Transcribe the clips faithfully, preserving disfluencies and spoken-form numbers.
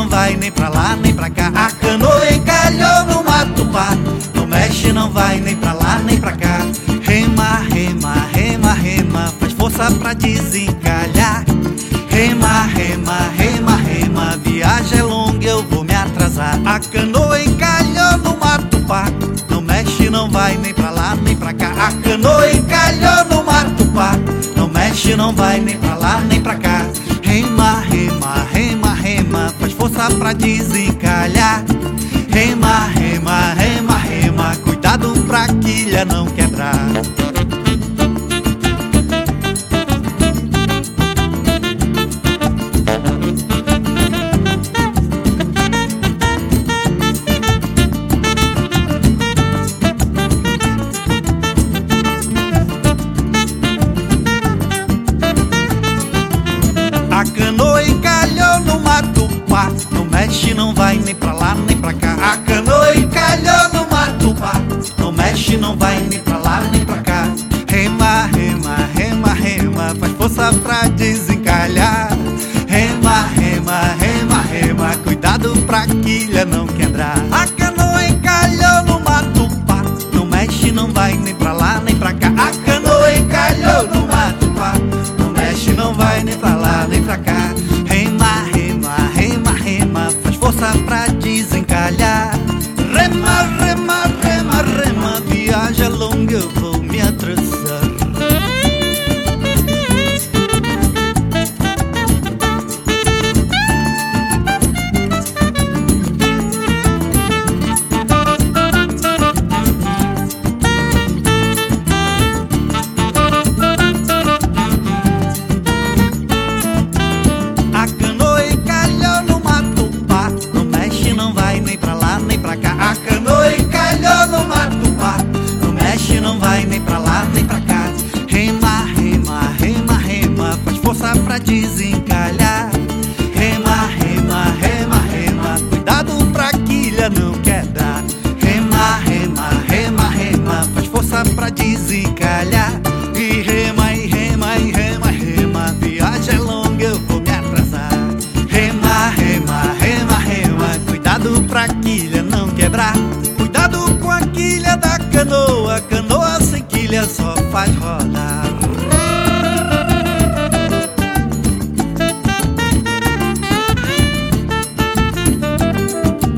não vai nem pra lá nem pra cá. A canoa encalhou no matupá, não mexe, não vai nem pra lá nem pra cá. Rema, rema, rema, rema, faz força pra desencalhar. Rema, rema, rema, rema, viagem é longa, eu vou me atrasar. A canoa encalhou no matupá, não mexe, não vai nem pra lá nem pra cá. A canoa encalhou no matupá, não mexe, não vai nem pra lá nem pra cá. Rema, rema, rema, rema, faz força pra desencalhar. Rema, rema, rema, rema, cuidado pra quilha não quebrar. A canoa encalhou no matupá, não mexe, não vai nem pra lá nem pra cá. A canoa encalhou no matupá, não mexe, não vai nem pra lá nem pra cá. Rema, rema, rema, rema, faz força pra desencalhar. Rema, rema, rema, rema, cuidado pra quilha não quebrar. A canoa encalhou no matupá, não mexe, não vai nem pra lá nem pra cá. A canoa encalhou no matupá, não mexe, não vai nem pra lá nem pra cá. Rema, rema, rema, rema, faz força pra desencalhar. Rema, rema, rema, rema, viagem é longa, eu vou me atrasar. A canoa encalhou no matupá, não mexe, não vai nem pra lá nem pra cá. A canoa encalhou no matupá, não mexe, não vai nem pra lá nem pra cá. Rema, rema, rema, rema, faz força pra desencalhar. Rema, rema, rema, rema, cuidado pra quilha não quebrar. Rema, rema, rema, rema, faz força pra desencalhar. E rema, e rema, e rema, rema, viagem é longa, eu vou me atrasar. Rema, rema, rema, rema, cuidado pra quilha não quebrar. Cuidado com a quilha da canoa, canoa sem quilha só faz rodar.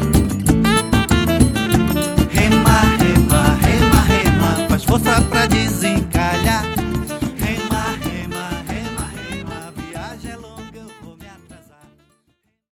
Rema, rema, rema, rema, faz força pra dizer